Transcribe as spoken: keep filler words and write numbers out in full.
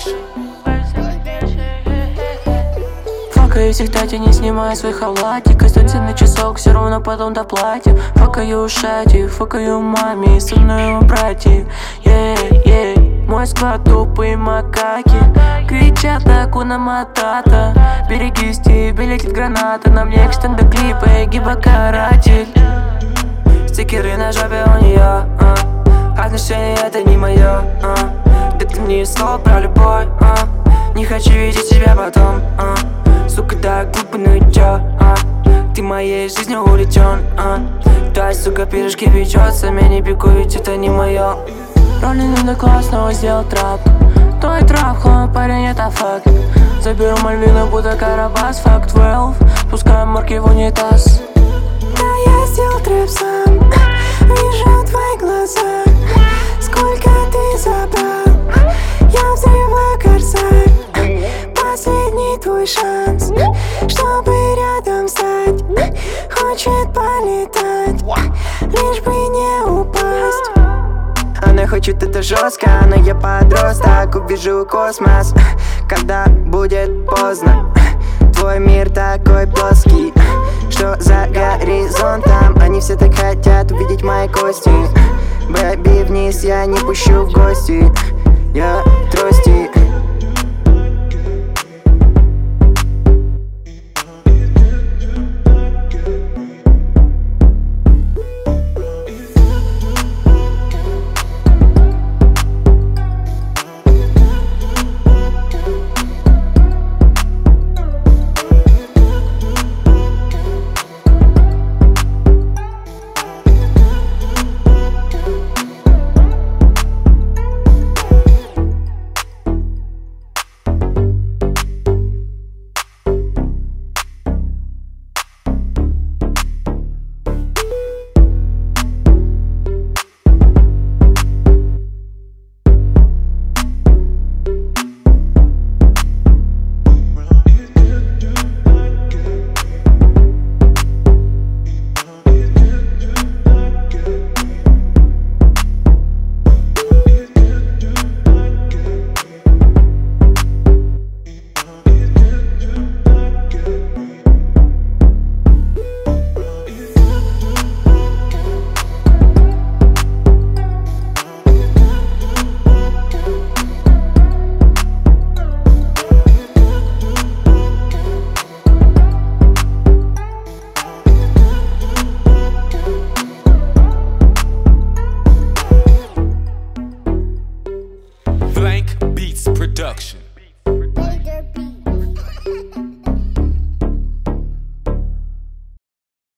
Факаю всегда, тебя не снимай свой халатик. Останься на часок, все равно потом доплатим. Факаю шати, факаю маме и сыну братьев. Yeah, yeah. Мой склад тупые макаки кричат Акуна Матата. Береги стебель, летит граната. На мне экстенда клипы, гиба каратель. Стикеры на жопе у нее, а. Отношения это не мое, а. Да ты мне слово про любовь, а. Не хочу видеть тебя потом, а. Сука, да глупо, ну и чё, а. Ты моей жизнью увлечен, а. Твоя сука пирожки печется, меня пеку, ведь это не мое. Роллин до классного сделал трап. Твой трап, хлам, парень, это факт. Заберу Мальвину, будто Карабас, факт twelve. Пускаем марки в унитаз. Да я сделал трэп сам. Вижу твои глаза. Сколько ты забрал. Я взрываю корсак. Последний твой шанс, чтобы рядом стать. Хочет полетать, лишь бы не упасть. Она хочет это жестко, но я подросток. Увижу космос, когда будет поздно. Твой мир такой плоский, что за горизонтом они все так хотят увидеть мои кости. Бэби, вниз я не пущу в гости. Я